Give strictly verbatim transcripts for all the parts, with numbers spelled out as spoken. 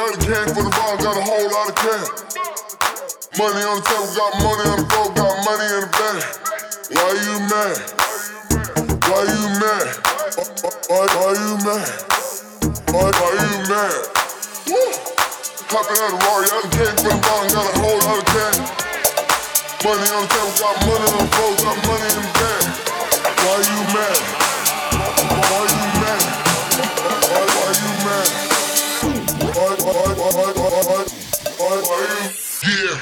out the game for the ball, got a whole lot of cash. Money on the table, got money on the floor, got money in the bag. Why you mad? Why you mad? Why, why you mad? Why, why you mad? Woo! Hopping out the Rari, out the game for the ball, got a whole lot of cash. Money on the table, got money on the floor, got money in the bag. Why you mad? Why you mad? Why, why you mad? Why, why, why, why, why, why, why, why you? Yeah.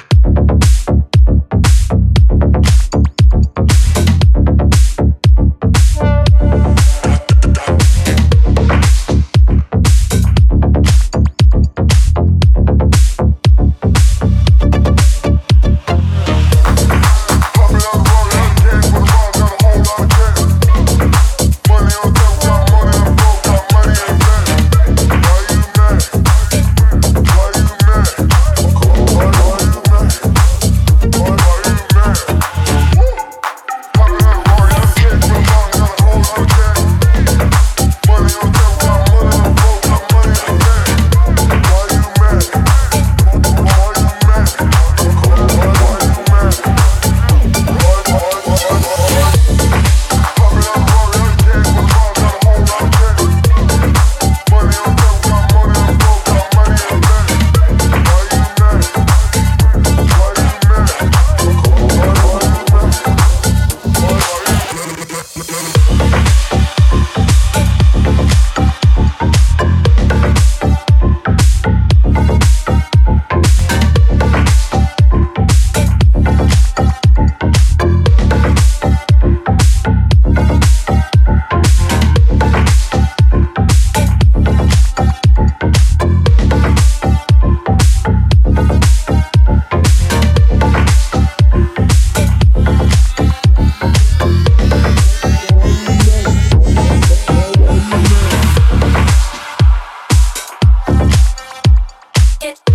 It